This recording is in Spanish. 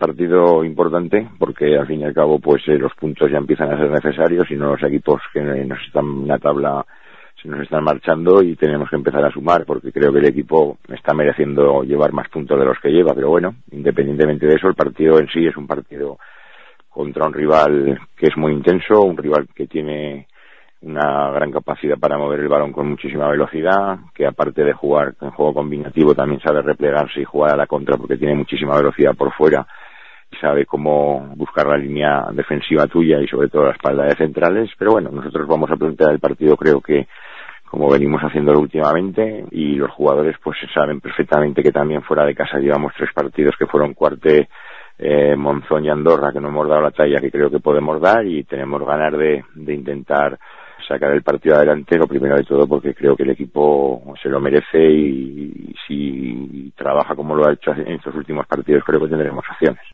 partido importante porque al fin y al cabo pues los puntos ya empiezan a ser necesarios y no los equipos que nos están en la tabla se nos están marchando y tenemos que empezar a sumar porque creo que el equipo está mereciendo llevar más puntos de los que lleva, pero bueno, independientemente de eso, el partido en sí es un partido contra un rival que es muy intenso, un rival que tiene una gran capacidad para mover el balón con muchísima velocidad, que aparte de jugar en juego combinativo también sabe replegarse y jugar a la contra porque tiene muchísima velocidad por fuera y sabe cómo buscar la línea defensiva tuya y sobre todo la espalda de centrales, pero bueno, nosotros vamos a plantear el partido creo que como venimos haciéndolo últimamente y los jugadores pues saben perfectamente que también fuera de casa llevamos 3 partidos que fueron Cuarte, Monzón y Andorra que no hemos dado la talla que creo que podemos dar y tenemos ganas de intentar sacar el partido adelante, lo primero de todo porque creo que el equipo se lo merece y si trabaja como lo ha hecho en estos últimos partidos creo que tendremos opciones.